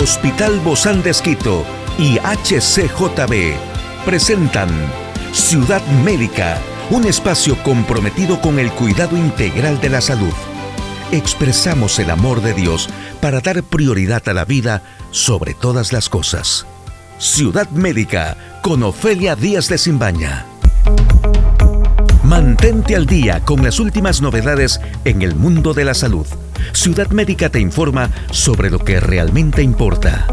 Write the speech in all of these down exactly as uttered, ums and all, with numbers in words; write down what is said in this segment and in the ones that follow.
Hospital Bozán de Esquito y H C J B presentan Ciudad Médica, un espacio comprometido con el cuidado integral de la salud. Expresamos el amor de Dios para dar prioridad a la vida sobre todas las cosas. Ciudad Médica con Ofelia Díaz de Simbaña. Mantente al día con las últimas novedades en el mundo de la salud. Ciudad Médica te informa sobre lo que realmente importa.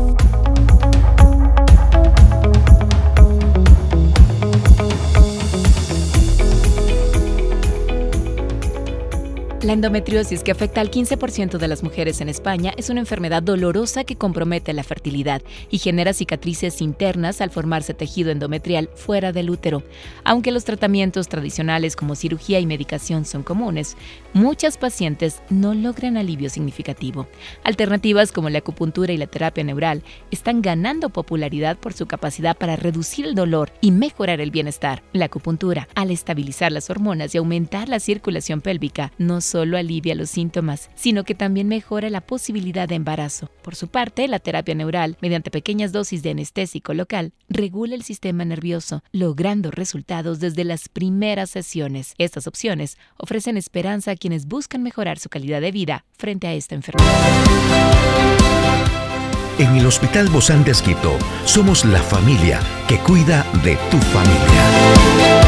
La endometriosis, que afecta al quince por ciento de las mujeres en España, es una enfermedad dolorosa que compromete la fertilidad y genera cicatrices internas al formarse tejido endometrial fuera del útero. Aunque los tratamientos tradicionales como cirugía y medicación son comunes, muchas pacientes no logran alivio significativo. Alternativas como la acupuntura y la terapia neural están ganando popularidad por su capacidad para reducir el dolor y mejorar el bienestar. La acupuntura, al estabilizar las hormonas y aumentar la circulación pélvica, no solo alivia los síntomas, sino que también mejora la posibilidad de embarazo. Por su parte, la terapia neural, mediante pequeñas dosis de anestésico local, regula el sistema nervioso, logrando resultados desde las primeras sesiones. Estas opciones ofrecen esperanza a quienes buscan mejorar su calidad de vida frente a esta enfermedad. En el Hospital Bozán de Esquito, somos la familia que cuida de tu familia.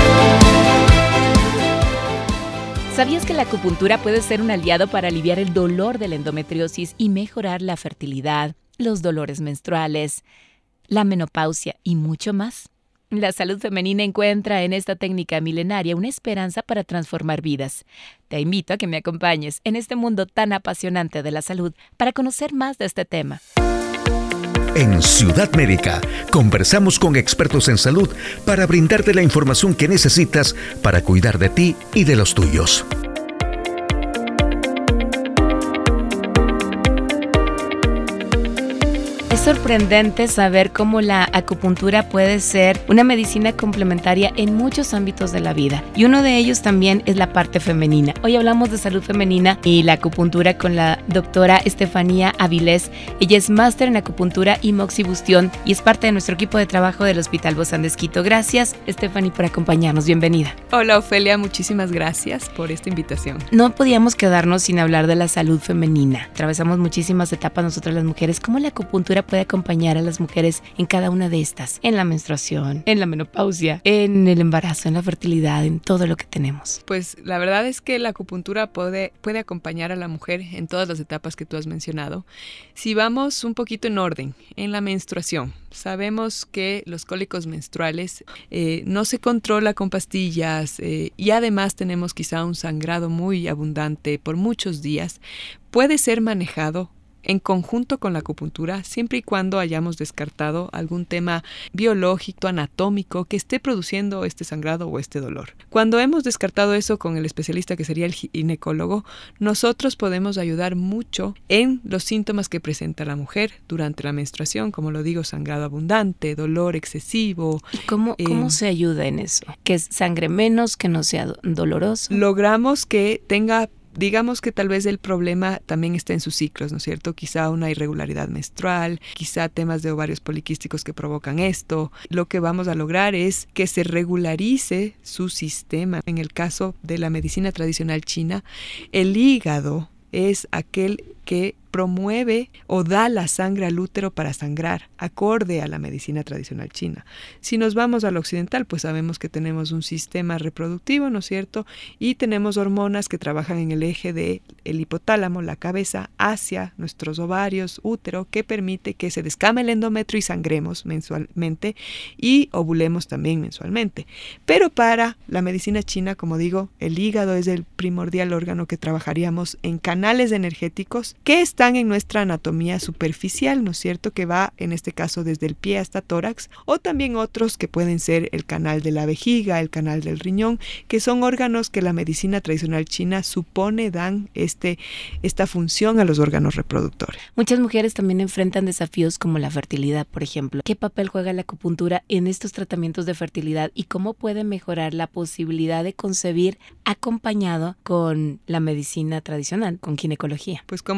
¿Sabías que la acupuntura puede ser un aliado para aliviar el dolor de la endometriosis y mejorar la fertilidad, los dolores menstruales, la menopausia y mucho más? La salud femenina encuentra en esta técnica milenaria una esperanza para transformar vidas. Te invito a que me acompañes en este mundo tan apasionante de la salud para conocer más de este tema. En Ciudad Médica, conversamos con expertos en salud para brindarte la información que necesitas para cuidar de ti y de los tuyos. Es sorprendente saber cómo la acupuntura puede ser una medicina complementaria en muchos ámbitos de la vida. Y uno de ellos también es la parte femenina. Hoy hablamos de salud femenina y la acupuntura con la doctora Estefanía Avilés. Ella es máster en acupuntura y moxibustión y es parte de nuestro equipo de trabajo del Hospital Bozán de Esquito. Gracias, Estefanía, por acompañarnos. Bienvenida. Hola, Ofelia. Muchísimas gracias por esta invitación. No podíamos quedarnos sin hablar de la salud femenina. Atravesamos muchísimas etapas nosotras las mujeres. ¿Cómo la acupuntura puede acompañar a las mujeres en cada una de estas? En la menstruación, en la menopausia, en el embarazo, en la fertilidad, en todo lo que tenemos. Pues la verdad es que la acupuntura puede, puede acompañar a la mujer en todas las etapas que tú has mencionado. Si vamos un poquito en orden, en la menstruación, sabemos que los cólicos menstruales eh, no se controla con pastillas eh, y además tenemos quizá un sangrado muy abundante por muchos días. Puede ser manejado en conjunto con la acupuntura, siempre y cuando hayamos descartado algún tema biológico, anatómico, que esté produciendo este sangrado o este dolor. Cuando hemos descartado eso con el especialista, que sería el ginecólogo, nosotros podemos ayudar mucho en los síntomas que presenta la mujer durante la menstruación, como lo digo, sangrado abundante, dolor excesivo. ¿Y cómo, eh, cómo se ayuda en eso? Que sangre menos, que no sea do- doloroso. Logramos que tenga Digamos que tal vez el problema también está en sus ciclos, ¿no es cierto? Quizá una irregularidad menstrual, quizá temas de ovarios poliquísticos que provocan esto. Lo que vamos a lograr es que se regularice su sistema. En el caso de la medicina tradicional china, el hígado es aquel que promueve o da la sangre al útero para sangrar, acorde a la medicina tradicional china. Si nos vamos al occidental, pues sabemos que tenemos un sistema reproductivo, ¿no es cierto? Y tenemos hormonas que trabajan en el eje del hipotálamo, la cabeza, hacia nuestros ovarios, útero, que permite que se descame el endometrio y sangremos mensualmente y ovulemos también mensualmente. Pero para la medicina china, como digo, el hígado es el primordial órgano que trabajaríamos en canales energéticos que están en nuestra anatomía superficial, ¿no es cierto?, que va en este caso desde el pie hasta tórax, o también otros que pueden ser el canal de la vejiga, el canal del riñón, que son órganos que la medicina tradicional china supone dan este, esta función a los órganos reproductores. Muchas mujeres también enfrentan desafíos como la fertilidad, por ejemplo. ¿Qué papel juega la acupuntura en estos tratamientos de fertilidad y cómo puede mejorar la posibilidad de concebir acompañado con la medicina tradicional, con ginecología? Pues como tú lo mencionas,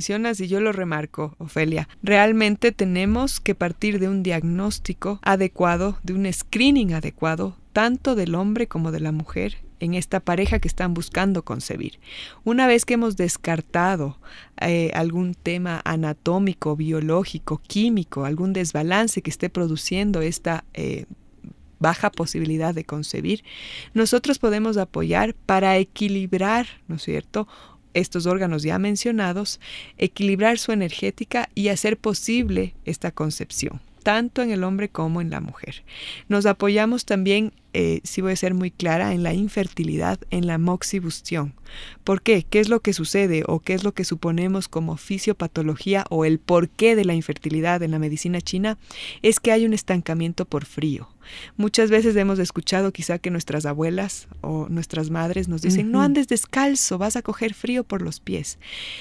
mencionas y yo lo remarco, Ofelia. Realmente tenemos que partir de un diagnóstico adecuado, de un screening adecuado, tanto del hombre como de la mujer, en esta pareja que están buscando concebir. Una vez que hemos descartado eh, algún tema anatómico, biológico, químico, algún desbalance que esté produciendo esta eh, baja posibilidad de concebir, nosotros podemos apoyar para equilibrar, ¿no es cierto?, estos órganos ya mencionados, equilibrar su energética y hacer posible esta concepción, tanto en el hombre como en la mujer. Nos apoyamos también, eh, si voy a ser muy clara, en la infertilidad, en la moxibustión. ¿Por qué? ¿Qué es lo que sucede o qué es lo que suponemos como fisiopatología o el porqué de la infertilidad en la medicina china? Es que hay un estancamiento por frío. Muchas veces hemos escuchado quizá que nuestras abuelas o nuestras madres nos dicen, uh-huh. no andes descalzo, vas a coger frío por los pies.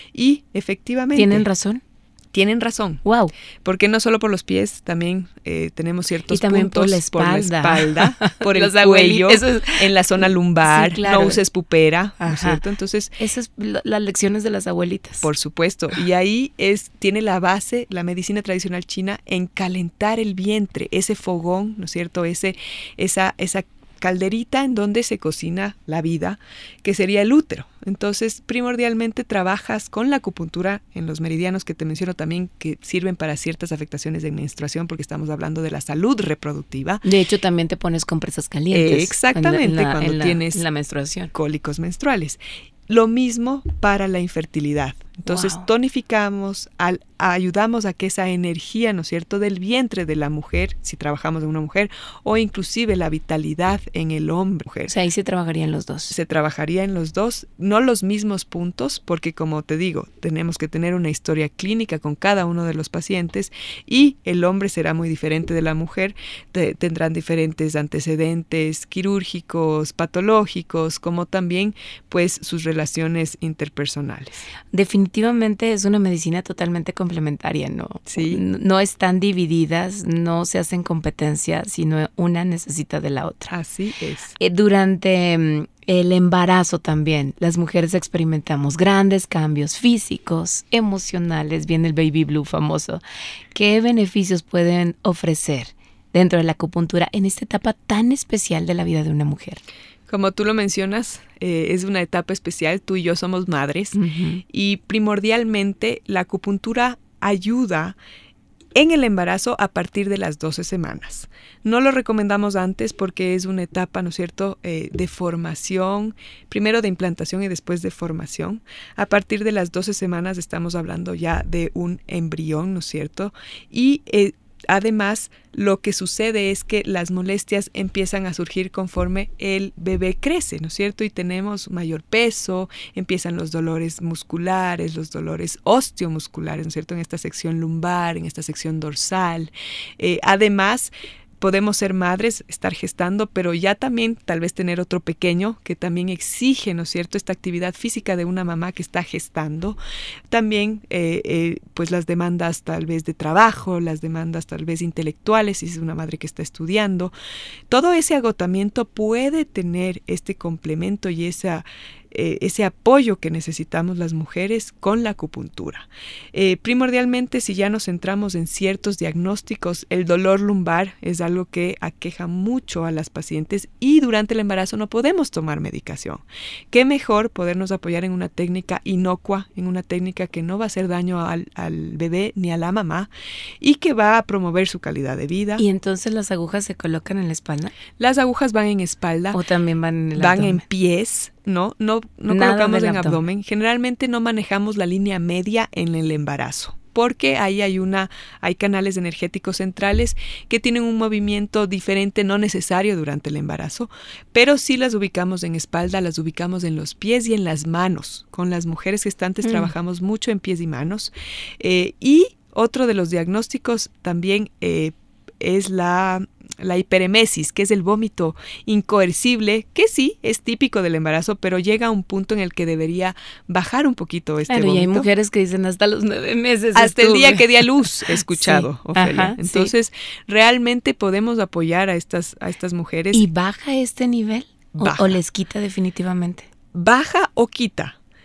Y efectivamente... ¿Tienen razón? Tienen razón. Wow. Porque no solo por los pies, también eh, tenemos ciertos y también puntos por la espalda, por, la espalda, por el cuello, es... en la zona lumbar, sí, claro. No uses pupera, ¿no es cierto? Entonces, esas son las lecciones de las abuelitas. Por supuesto. Y ahí es tiene la base la medicina tradicional china en calentar el vientre, ese fogón, ¿no es cierto? Ese esa esa calderita en donde se cocina la vida, que sería el útero. Entonces, primordialmente trabajas con la acupuntura en los meridianos que te menciono también, que sirven para ciertas afectaciones de menstruación, porque estamos hablando de la salud reproductiva. De hecho, también te pones compresas calientes. Eh, exactamente, en la, en la, cuando en la, tienes en la menstruación. Cólicos menstruales. Lo mismo para la infertilidad. Entonces, wow. tonificamos, al, ayudamos a que esa energía, ¿no es cierto?, del vientre de la mujer, si trabajamos en una mujer, o inclusive la vitalidad en el hombre. Mujer. O sea, ahí se trabajarían los dos. Se trabajaría en los dos, no los mismos puntos, porque como te digo, tenemos que tener una historia clínica con cada uno de los pacientes y el hombre será muy diferente de la mujer, te, tendrán diferentes antecedentes quirúrgicos, patológicos, como también, pues, sus relaciones interpersonales. Definitivamente es una medicina totalmente complementaria, ¿no? Sí. No, no están divididas, no se hacen competencia, sino una necesita de la otra. Así es. Eh, durante um, el embarazo también, las mujeres experimentamos grandes cambios físicos, emocionales, viene el baby blue famoso. ¿Qué beneficios pueden ofrecer dentro de la acupuntura en esta etapa tan especial de la vida de una mujer? Como tú lo mencionas, eh, es una etapa especial, tú y yo somos madres, uh-huh. y primordialmente la acupuntura ayuda en el embarazo a partir de las doce semanas. No lo recomendamos antes porque es una etapa, ¿no es cierto?, eh, de formación, primero de implantación y después de formación. A partir de las doce semanas estamos hablando ya de un embrión, ¿no es cierto?, y eh, además, lo que sucede es que las molestias empiezan a surgir conforme el bebé crece, ¿no es cierto? Y tenemos mayor peso, empiezan los dolores musculares, los dolores osteomusculares, ¿no es cierto? En esta sección lumbar, en esta sección dorsal. Eh, además, podemos ser madres, estar gestando, pero ya también tal vez tener otro pequeño que también exige, ¿no es cierto?, esta actividad física de una mamá que está gestando. También, eh, eh, pues las demandas tal vez de trabajo, las demandas tal vez intelectuales, si es una madre que está estudiando. Todo ese agotamiento puede tener este complemento y esa... Eh, ese apoyo que necesitamos las mujeres con la acupuntura. Eh, primordialmente, si ya nos centramos en ciertos diagnósticos, el dolor lumbar es algo que aqueja mucho a las pacientes y durante el embarazo no podemos tomar medicación. Qué mejor podernos apoyar en una técnica inocua, en una técnica que no va a hacer daño al, al bebé ni a la mamá y que va a promover su calidad de vida. ¿Y entonces las agujas se colocan en la espalda? Las agujas van en espalda. ¿O también van en el Van abdomen? en pies. No, no, no Nada colocamos en abdomen. abdomen. Generalmente no manejamos la línea media en el embarazo, porque ahí hay una, hay canales energéticos centrales que tienen un movimiento diferente, no necesario durante el embarazo, pero sí las ubicamos en espalda, las ubicamos en los pies y en las manos. Con las mujeres gestantes mm. trabajamos mucho en pies y manos. Eh, y otro de los diagnósticos también eh, es la... la hiperemesis, que es el vómito incoercible, que sí, es típico del embarazo, pero llega a un punto en el que debería bajar un poquito este claro, vómito. Y hay mujeres que dicen hasta los nueve meses. Hasta estuve. el día que di a luz, he escuchado, sí, Ofelia. ajá, Entonces, sí. realmente podemos apoyar a estas, a estas mujeres. ¿Y baja este nivel? Baja. ¿O, o les quita definitivamente? Baja o quita.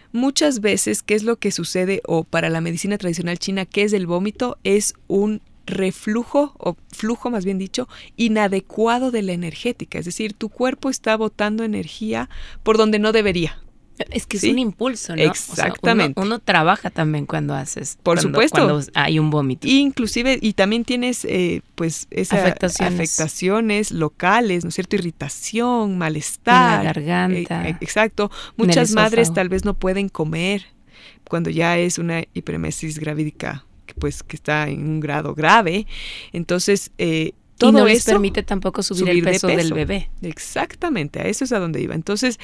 muchas veces, ¿qué es lo que sucede? O para la medicina tradicional china, ¿qué es el vómito? Es un reflujo, o flujo más bien dicho, inadecuado de la energética. Es decir, tu cuerpo está botando energía por donde no debería. Es que es ¿sí? un impulso, ¿no? Exactamente. O sea, uno, uno trabaja también cuando haces. Por cuando, supuesto. Cuando hay un vómito. Inclusive, y también tienes eh, pues esas afectaciones. afectaciones locales, ¿no es cierto? Irritación, malestar. En la garganta. Eh, exacto. Muchas madres tal vez no pueden comer cuando ya es una hiperemesis gravídica, que pues que está en un grado grave. Entonces, eh, todo y no les eso permite tampoco subir, subir el peso, de peso del bebé. Exactamente, a eso es a donde iba. Entonces,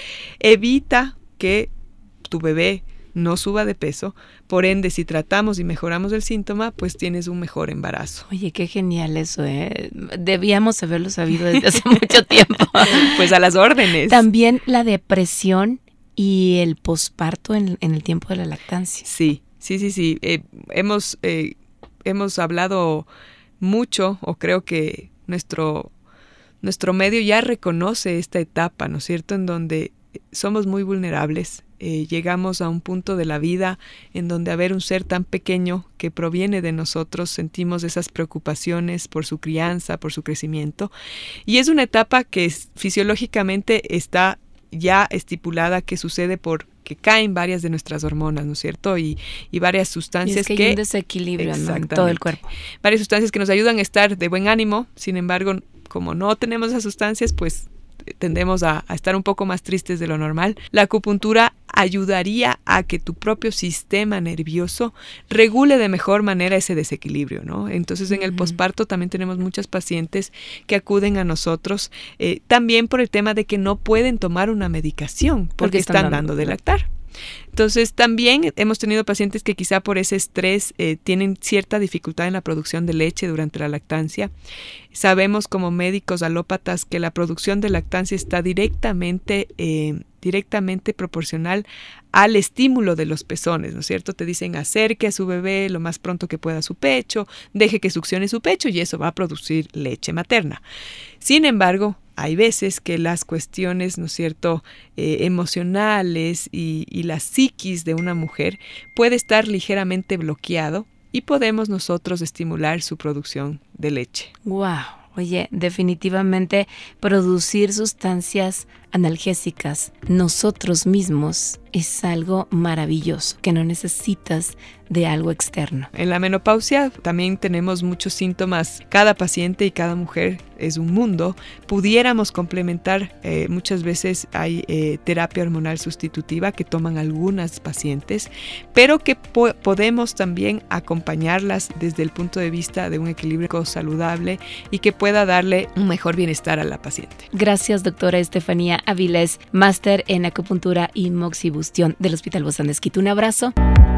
evita que tu bebé no suba de peso, por ende, si tratamos y mejoramos el síntoma, pues tienes un mejor embarazo. Oye, qué genial eso, ¿eh? Debíamos haberlo sabido desde hace mucho tiempo. Pues a las órdenes. También la depresión y el posparto en, en el tiempo de la lactancia. Sí, sí, sí, sí. Eh, hemos, eh, hemos hablado mucho, o creo que nuestro, nuestro medio ya reconoce esta etapa, ¿no es cierto?, en donde somos muy vulnerables. Eh, llegamos a un punto de la vida en donde a ver un ser tan pequeño que proviene de nosotros, sentimos esas preocupaciones por su crianza, por su crecimiento. Y es una etapa que es, fisiológicamente está ya estipulada, que sucede por que caen varias de nuestras hormonas, ¿no es cierto? Y, y varias sustancias y es que, que hay un desequilibrio, ¿no?, en todo el cuerpo. Varias sustancias que nos ayudan a estar de buen ánimo, sin embargo, como no tenemos esas sustancias, pues tendemos a, a estar un poco más tristes de lo normal. La acupuntura ayudaría a que tu propio sistema nervioso regule de mejor manera ese desequilibrio, ¿no? Entonces, en el posparto también tenemos muchas pacientes que acuden a nosotros, eh, también por el tema de que no pueden tomar una medicación porque, porque están, están dando de lactar. Entonces, también hemos tenido pacientes que quizá por ese estrés eh, tienen cierta dificultad en la producción de leche durante la lactancia. Sabemos como médicos alópatas que la producción de lactancia está directamente, eh, directamente proporcional al estímulo de los pezones, ¿no es cierto? Te dicen acerque a su bebé lo más pronto que pueda a su pecho, deje que succione su pecho y eso va a producir leche materna. Sin embargo, hay veces que las cuestiones, ¿no es cierto?, eh, emocionales y, y la psiquis de una mujer puede estar ligeramente bloqueado y podemos nosotros estimular su producción de leche. ¡Wow! Oye, definitivamente producir sustancias analgésicas nosotros mismos es algo maravilloso, que no necesitas de algo externo. En la menopausia también tenemos muchos síntomas. Cada paciente y cada mujer es un mundo. Pudiéramos complementar, eh, muchas veces hay eh, terapia hormonal sustitutiva que toman algunas pacientes, pero que po- podemos también acompañarlas desde el punto de vista de un equilibrio saludable y que pueda darle un mejor bienestar a la paciente. Gracias, doctora Estefanía Avilés, máster en acupuntura y moxibustión del Hospital Bozán de Esquito. Un abrazo.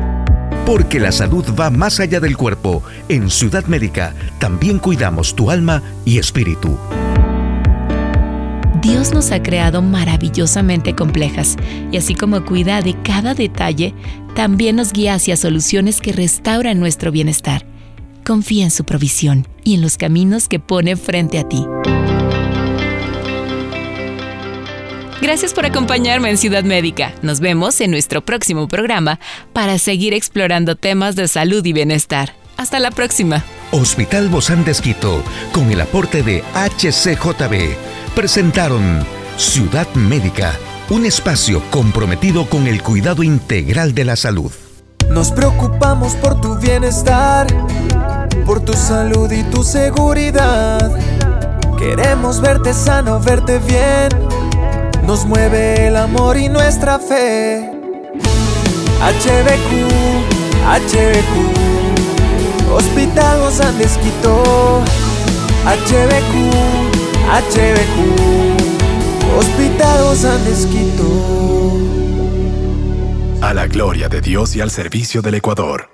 Porque la salud va más allá del cuerpo. En Ciudad Médica también cuidamos tu alma y espíritu. Dios nos ha creado maravillosamente complejas y así como cuida de cada detalle, también nos guía hacia soluciones que restauran nuestro bienestar. Confía en su provisión y en los caminos que pone frente a ti. Gracias por acompañarme en Ciudad Médica. Nos vemos en nuestro próximo programa para seguir explorando temas de salud y bienestar. Hasta la próxima. Hospital Bozán de Esquito, con el aporte de H C J B, presentaron Ciudad Médica, un espacio comprometido con el cuidado integral de la salud. Nos preocupamos por tu bienestar, por tu salud y tu seguridad. Queremos verte sano, verte bien. Nos mueve el amor y nuestra fe. H B Q, H B Q, Hospital Bozán de Esquito. H B Q, H B Q, Hospital Bozán de Esquito. A la gloria de Dios y al servicio del Ecuador.